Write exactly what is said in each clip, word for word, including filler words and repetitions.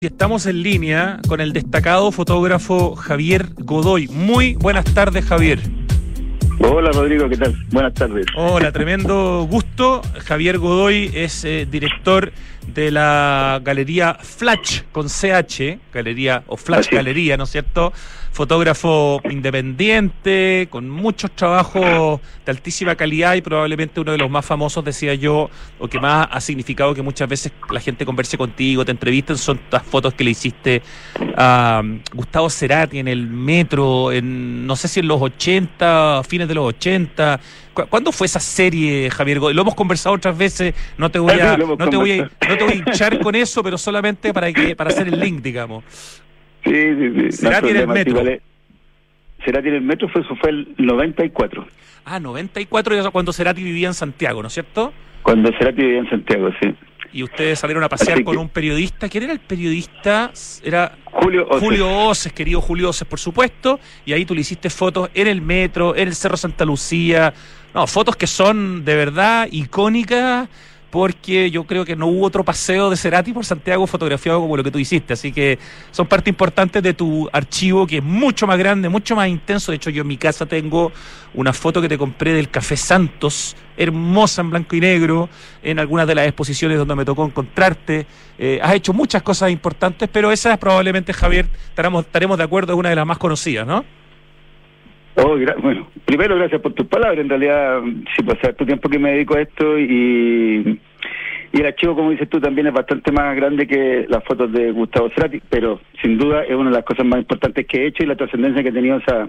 Y estamos en línea con el destacado fotógrafo Javier Godoy. Muy buenas tardes, Javier. Hola, Rodrigo, ¿qué tal? Buenas tardes. Hola, tremendo gusto. Javier Godoy es eh, director de la Galería Flash con C H, Galería o Flash Así. Galería, ¿no es cierto? Fotógrafo independiente, con muchos trabajos de altísima calidad y probablemente uno de los más famosos, decía yo, o que más ha significado que muchas veces la gente converse contigo, te entrevisten, son las fotos que le hiciste a Gustavo Cerati en el metro, en no sé si en los ochenta, fines de los ochenta. ¿Cu- ¿Cuándo fue esa serie, Javier Godoy? Lo hemos conversado otras veces, no te voy a, Sí, lo hemos no te voy a, conversado. no te voy a hinchar con eso, pero solamente para que para hacer el link, digamos. Sí, sí, sí. Cerati en el metro. Igual es- Cerati en el metro fue, eso fue el noventa y cuatro, Ah, noventa y cuatro, ya cuando Cerati vivía en Santiago, ¿no es cierto? cuando Cerati vivía en Santiago, sí. Y ustedes salieron a pasear Así con que- un periodista. ¿Quién era el periodista? Era Julio Oces. Julio Oces, querido Julio Oces, por supuesto. Y ahí tú le hiciste fotos en el metro, en el Cerro Santa Lucía. No, fotos que son de verdad icónicas, porque yo creo que no hubo otro paseo de Cerati por Santiago fotografiado como lo que tú hiciste. Así que son parte importante de tu archivo, que es mucho más grande, mucho más intenso. De hecho, yo en mi casa tengo una foto que te compré del Café Santos, hermosa en blanco y negro, en algunas de las exposiciones donde me tocó encontrarte. Eh, has hecho muchas cosas importantes, pero esa probablemente, Javier, estaremos, estaremos de acuerdo, es una de las más conocidas, ¿no? Oh, gra- bueno, primero gracias por tus palabras. En realidad, sí, pues hace tu tiempo que me dedico a esto y, y el archivo, como dices tú, también es bastante más grande que las fotos de Gustavo Cerati, pero sin duda es una de las cosas más importantes que he hecho y la trascendencia que ha tenido esa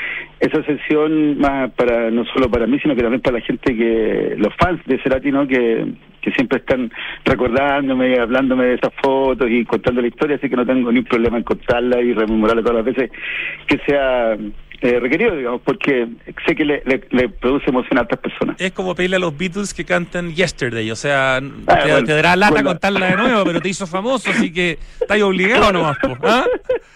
esa sesión, más para no solo para mí, sino que también para la gente, que los fans de Cerati, ¿no? Que, que siempre están recordándome, hablándome de esas fotos y contando la historia, así que no tengo ni un problema en contarla y rememorarla todas las veces que sea eh, requerido, digamos, porque sé que le, le, le produce emoción a otras personas. Es como pedirle a los Beatles que canten Yesterday, o sea, Ah, te, bueno, te dará lata bueno. contarla de nuevo, pero te hizo famoso, así que estás obligado nomás, po, ¿ah?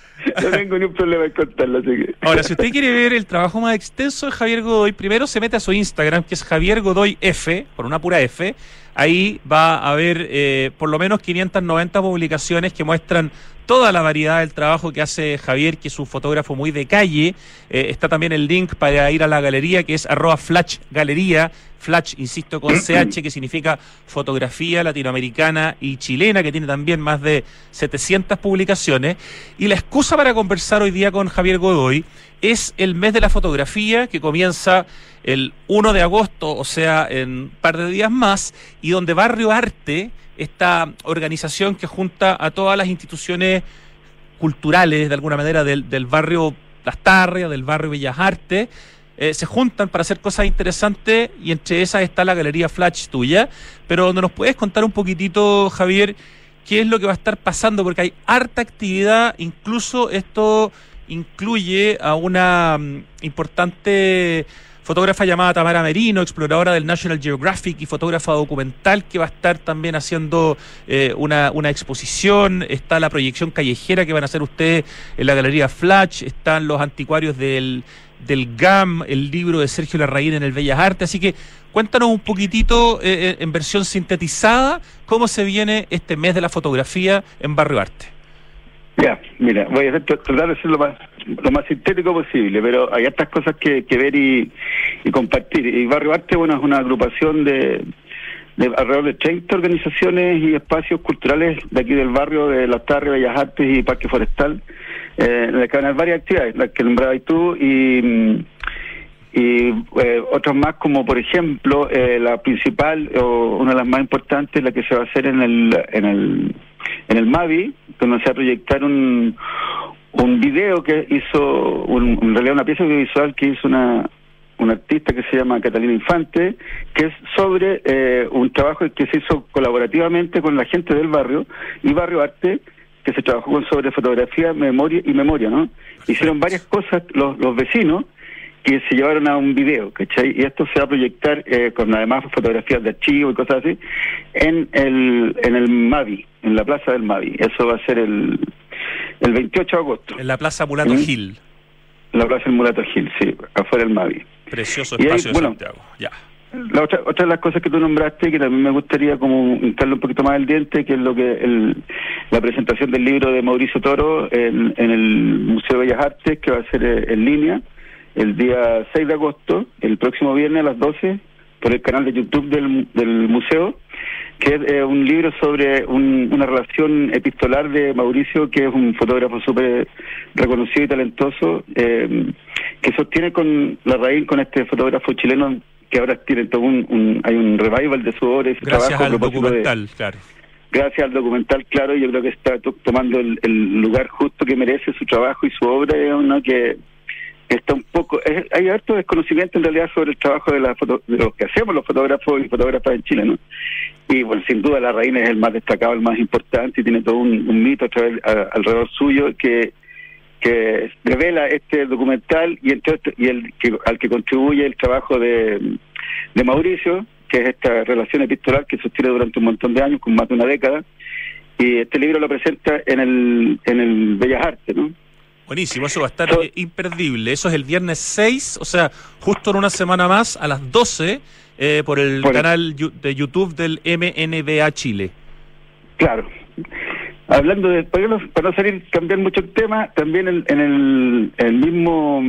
No tengo ni un problema en contarla, así que... Ahora, si usted quiere ver el trabajo más extenso de Javier Godoy, primero se mete a su Instagram, que es Javier Godoy F, por una pura F. Ahí va a haber eh, por lo menos quinientas noventa publicaciones que muestran toda la variedad del trabajo que hace Javier, que es un fotógrafo muy de calle. Eh, está también el link para ir a la galería, que es arroba Flash Galería. Flash, insisto, con C H, que significa fotografía latinoamericana y chilena, que tiene también más de setecientas publicaciones. Y la excusa para conversar hoy día con Javier Godoy es el mes de la fotografía, que comienza el uno de agosto, o sea, en un par de días más, y donde Barrio Arte, esta organización que junta a todas las instituciones culturales, de alguna manera, del, del barrio Las Tarrias, del barrio Bellas Artes, eh, se juntan para hacer cosas interesantes, y entre esas está la Galería Flash tuya. Pero donde nos puedes contar un poquitito, Javier, qué es lo que va a estar pasando, porque hay harta actividad, incluso esto incluye a una um, importante fotógrafa llamada Tamara Merino, exploradora del National Geographic y fotógrafa documental, que va a estar también haciendo eh, una, una exposición. Está la proyección callejera que van a hacer ustedes en la Galería Flash, están los anticuarios del, del G A M, el libro de Sergio Larraín en el Bellas Artes. Así que cuéntanos un poquitito, eh, en versión sintetizada, cómo se viene este mes de la fotografía en Barrio Arte. Ya, mira, voy a hacer, tratar de ser lo más, lo más sintético posible, pero hay hartas cosas que, que ver y, y compartir. Y Barrio Arte, bueno, es una agrupación de, de alrededor de treinta organizaciones y espacios culturales de aquí del barrio, de Las Tarrias, Bellas Artes y Parque Forestal, eh, en el que van a haber varias actividades, las que nombrabas tú, y... y eh, otros más, como por ejemplo eh, la principal o una de las más importantes, la que se va a hacer en el en el en el Mavi, donde se va a proyectar un un video que hizo un, en realidad una pieza audiovisual que hizo una una artista que se llama Catalina Infante, que es sobre eh, un trabajo que se hizo colaborativamente con la gente del barrio y Barrio Arte, que se trabajó con sobre fotografía, memoria y memoria, ¿no? Hicieron varias cosas los, los vecinos que se llevaron a un video, ¿cachai? Y esto se va a proyectar eh, con además fotografías de archivo y cosas así en el en el Mavi, en la plaza del Mavi. Eso va a ser el el veintiocho de agosto. En la Plaza Mulato ¿Mm? Gil. La plaza del Mulato Gil, sí, afuera del Mavi. Precioso Y ahí, espacio de bueno, Santiago. Ya. la otra, otra de las cosas que tú nombraste, que también me gustaría como hincarle un poquito más el diente, que es lo que el, la presentación del libro de Mauricio Toro en, en el Museo de Bellas Artes, que va a ser en línea el día seis de agosto, el próximo viernes a las doce, por el canal de YouTube del, del museo, que es eh, un libro sobre un, una relación epistolar de Mauricio, que es un fotógrafo súper reconocido y talentoso, eh, que sostiene con la raíz con este fotógrafo chileno, que ahora tiene todo un, un hay un revival de su obra y su gracias trabajo. Al documental, de, claro. Gracias al documental, claro, y yo creo que está to- tomando el, el lugar justo que merece su trabajo y su obra, ¿no? que está un poco, es, hay harto desconocimiento en realidad sobre el trabajo de, la foto, de lo que hacemos los fotógrafos y fotógrafas en Chile, ¿no? Y bueno, sin duda la Larraín es el más destacado, el más importante, y tiene todo un, un mito a través, a, alrededor suyo que que revela este documental y, el, y el que al que contribuye el trabajo de, de Mauricio, que es esta relación epistolar que sostiene durante un montón de años, con más de una década, y este libro lo presenta en el en el Bellas Artes, ¿no? Buenísimo, eso va a estar so, imperdible. Eso es el viernes seis, o sea, justo en una semana más, a las doce, eh, por el por canal el... de YouTube del M N B A Chile. Claro. Hablando de, para no, para no salir, cambiar mucho el tema, también en, en el, el mismo,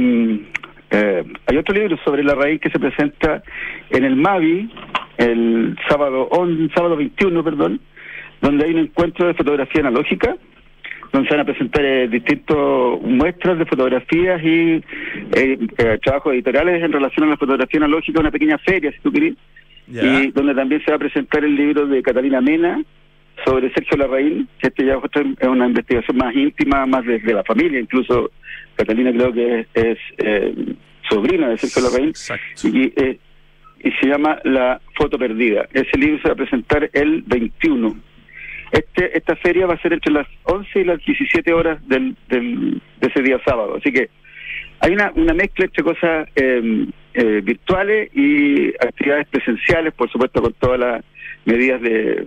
eh, hay otro libro sobre la raíz que se presenta en el Mavi, el sábado, on, sábado veintiuno, perdón, donde hay un encuentro de fotografía analógica, donde se van a presentar eh, distintas muestras de fotografías y eh, eh, trabajos editoriales en relación a la fotografía analógica, una pequeña feria, si tú querés, yeah. Y donde también se va a presentar el libro de Catalina Mena, sobre Sergio Larraín, que este ya es una investigación más íntima, más desde la familia, incluso Catalina creo que es, es eh, sobrina de Sergio Larraín, y, eh, y se llama La Foto Perdida. Ese libro se va a presentar el veintiuno. Este Esta feria va a ser entre las once y las diecisiete horas del, del, de ese día sábado, así que hay una, una mezcla entre cosas eh, eh, virtuales y actividades presenciales, por supuesto con todas las medidas de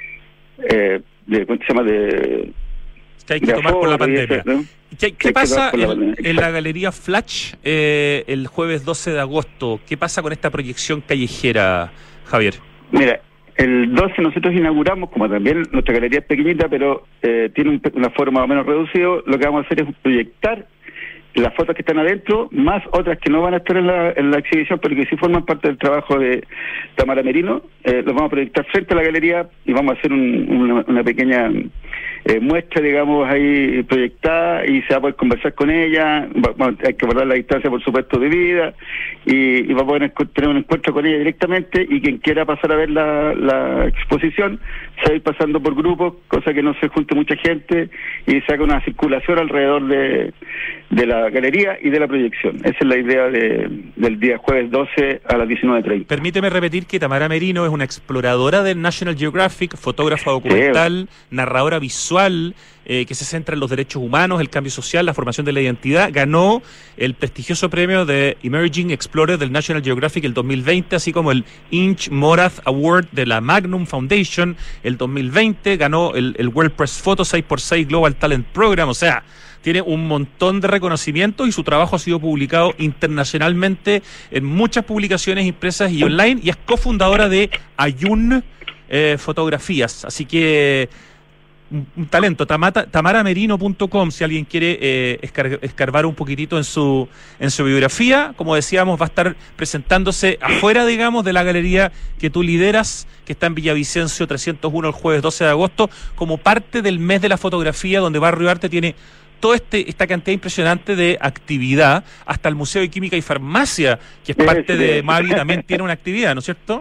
Eh, de, ¿cómo se llama? De, que hay que tomar por la pandemia. Ese, ¿no? ¿Qué, qué pasa en, la en la Galería Flash eh, el jueves doce de agosto? ¿Qué pasa con esta proyección callejera, Javier? Mira, el doce nosotros inauguramos, como también nuestra galería es pequeñita, pero eh, tiene un, una forma más o menos reducida. Lo que vamos a hacer es proyectar las fotos que están adentro, más otras que no van a estar en la, en la exhibición, pero que sí forman parte del trabajo de Tamara Merino. Eh, los vamos a proyectar frente a la galería y vamos a hacer un, una, una pequeña eh, muestra, digamos, ahí proyectada, y se va a poder conversar con ella. Bueno, hay que guardar la distancia, por supuesto, debida, y, y va a poder tener un encuentro con ella directamente, y quien quiera pasar a ver la, la exposición se va a ir pasando por grupos, cosa que no se junte mucha gente, y se haga una circulación alrededor de, de la galería y de la proyección. Esa es la idea de, del día jueves doce a las diecinueve treinta. Permíteme repetir que Tamara Merino es una exploradora del National Geographic, fotógrafa documental, sí. narradora visual, eh, que se centra en los derechos humanos, el cambio social, la formación de la identidad. Ganó el prestigioso premio de Emerging Explorer del National Geographic el dos mil veinte, así como el Inch Morath Award de la Magnum Foundation el dos mil veinte. Ganó el, el World Press Photo seis por seis Global Talent Program, o sea, tiene un montón de reconocimientos y su trabajo ha sido publicado internacionalmente en muchas publicaciones impresas y online, y es cofundadora de Ayun eh, Fotografías. Así que un, un talento. tamara merino punto com, si alguien quiere eh, escar, escarbar un poquitito en su en su biografía. Como decíamos, va a estar presentándose afuera, digamos, de la galería que tú lideras, que está en Villavicencio trescientos uno el jueves doce de agosto, como parte del mes de la fotografía, donde Barrio Arte tiene toda este, esta cantidad impresionante de actividad. Hasta el Museo de Química y Farmacia, que es parte de Mavi, también tiene una actividad, ¿no es cierto?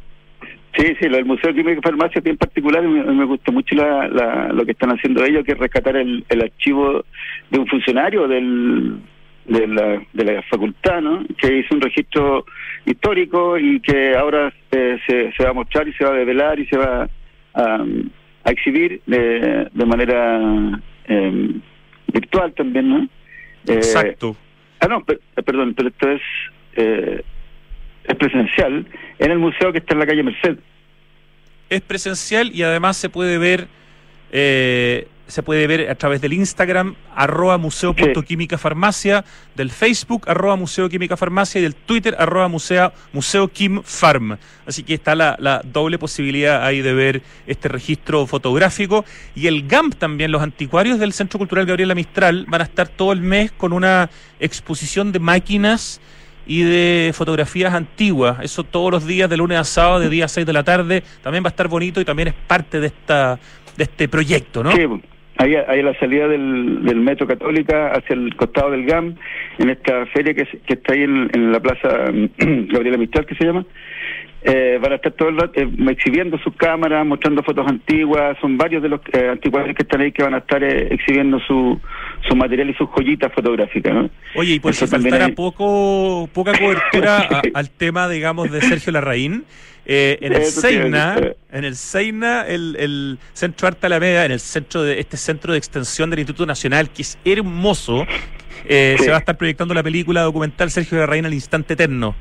Sí, sí, lo del Museo de Química y Farmacia en particular, me, me gusta mucho la, la, lo que están haciendo ellos, que es rescatar el, el archivo de un funcionario del, de, la, de la facultad, ¿no? Que hizo un registro histórico y que ahora eh, se, se va a mostrar y se va a develar y se va a, a exhibir de, de manera eh, virtual también, ¿no? Eh, Exacto. Ah, no, per, perdón, pero esto es eh, es presencial en el museo que está en la calle Merced. Es presencial y además se puede ver, eh, se puede ver a través del Instagram, arroba museo punto química farmacia, del Facebook, arroba museo química farmacia, y del Twitter, arroba museo, museo Kim Farm. Así que está la, la doble posibilidad ahí de ver este registro fotográfico. Y el G A M también, los anticuarios del Centro Cultural Gabriela Mistral van a estar todo el mes con una exposición de máquinas y de fotografías antiguas, eso todos los días de lunes a sábado, de día a seis de la tarde, también va a estar bonito y también es parte de esta de este proyecto, ¿no? Sí, ahí, ahí a la salida del, del Metro Católica hacia el costado del G A M, en esta feria que, que está ahí en, en la plaza Gabriela Mistral, que se llama, eh, van a estar todo el rato eh, exhibiendo sus cámaras, mostrando fotos antiguas. Son varios de los eh, anticuarios que están ahí que van a estar eh, exhibiendo su, su material y sus joyitas fotográficas, ¿no? Oye, y por Eso si faltara hay... poco poca cobertura a, al tema, digamos, de Sergio Larraín, eh, en el Seina, en el Seina, el, el Centro Arte Alameda, en el centro de este centro de extensión del Instituto Nacional, que es hermoso, eh, sí. se va a estar proyectando la película documental Sergio Larraín al instante eterno.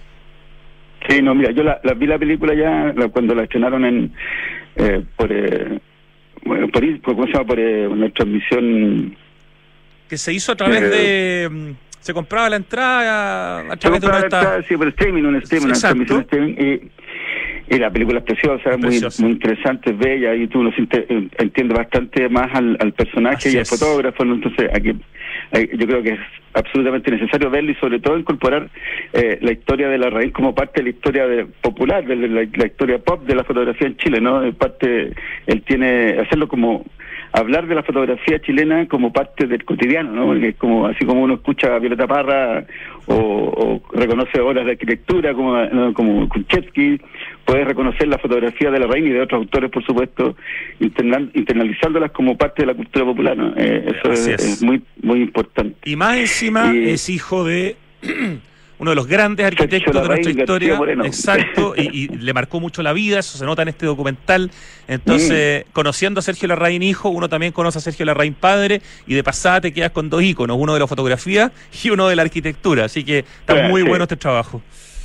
Sí, no, mira, yo la, la vi la película ya la, cuando la estrenaron en eh, por, eh, bueno, por, por ¿cómo se llama? Por eh, una transmisión que se hizo a través eh, de se compraba la entrada a, a través de una entrada, sí, por streaming, un streaming, una transmisión streaming, y, y la película es preciosa, es muy, muy interesante, es bella, y tú lo entiendes bastante más al, al personaje Así y al es. fotógrafo, ¿no? Entonces aquí yo creo que es absolutamente necesario verlo y sobre todo incorporar eh, la historia de Larraín como parte de la historia de, popular, de la, la historia pop de la fotografía en Chile, ¿no? En parte, él tiene, hacerlo como, hablar de la fotografía chilena como parte del cotidiano, ¿no? Porque es como, así como uno escucha a Violeta Parra o, o reconoce obras de arquitectura como, ¿no? como Kuczewski, puedes reconocer la fotografía de Larraín y de otros autores, por supuesto, internal, internalizándolas como parte de la cultura popular, ¿no? Eh, eso es, es. es muy muy importante. Y más encima y, es hijo de uno de los grandes arquitectos de nuestra historia, exacto, y, y le marcó mucho la vida, eso se nota en este documental. Entonces, mm. conociendo a Sergio Larraín hijo, uno también conoce a Sergio Larraín padre, y de pasada te quedas con dos íconos, uno de la fotografía y uno de la arquitectura, así que está bueno, muy sí. bueno este trabajo.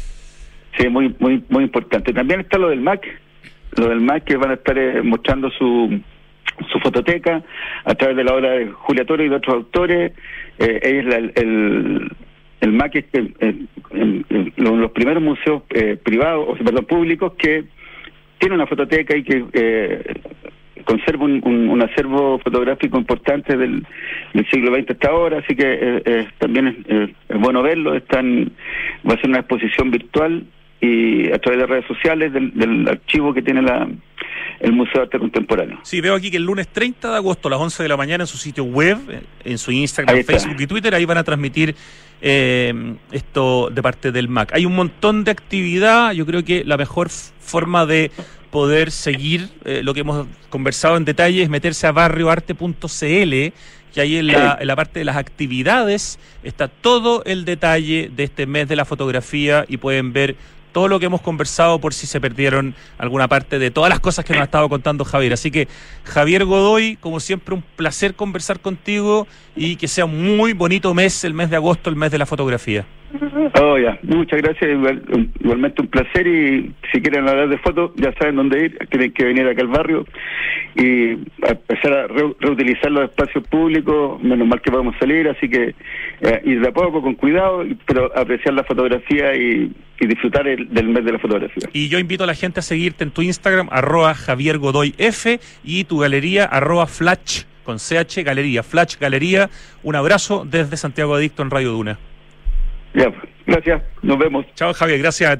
Sí, muy muy muy importante. También está lo del M A C, lo del M A C que van a estar eh, mostrando su su fototeca a través de la obra de Julia Toro y de otros autores. Eh, es la, el, el el M A C es eh, eh, en, en los primeros museos eh, privados, o perdón, públicos que tiene una fototeca y que eh, conserva un, un, un acervo fotográfico importante del, del siglo veinte hasta ahora, así que eh, eh, también es, eh, es bueno verlo. Están, va a ser una exposición virtual y a través de redes sociales del, del archivo que tiene la el Museo de Arte Contemporáneo. Sí, veo aquí que el lunes treinta de agosto a las once de la mañana en su sitio web, en su Instagram, Facebook y Twitter, ahí van a transmitir eh, esto de parte del M A C. Hay un montón de actividad, yo creo que la mejor forma de poder seguir eh, lo que hemos conversado en detalle es meterse a barrio arte punto c l, que ahí en la, en la parte de las actividades está todo el detalle de este mes de la fotografía y pueden ver todo lo que hemos conversado por si se perdieron alguna parte de todas las cosas que nos ha estado contando Javier. Así que, Javier Godoy, como siempre, un placer conversar contigo y que sea un muy bonito mes, el mes de agosto, el mes de la fotografía. Oh, ya, muchas gracias, igual, igualmente un placer, y si quieren hablar de fotos, ya saben dónde ir, tienen que venir acá al barrio y empezar a re reutilizar los espacios públicos, menos mal que podemos salir, así que eh, ir de a poco, con cuidado, pero apreciar la fotografía y, y disfrutar el, del mes de la fotografía. Y yo invito a la gente a seguirte en tu Instagram, arroba Javier Godoy F, y tu galería, arroba Flash, con C H, galería, Flash Galería. Un abrazo desde Santiago Adicto en Radio Duna. Ya, gracias, nos vemos. Chao, Javier, gracias a ti.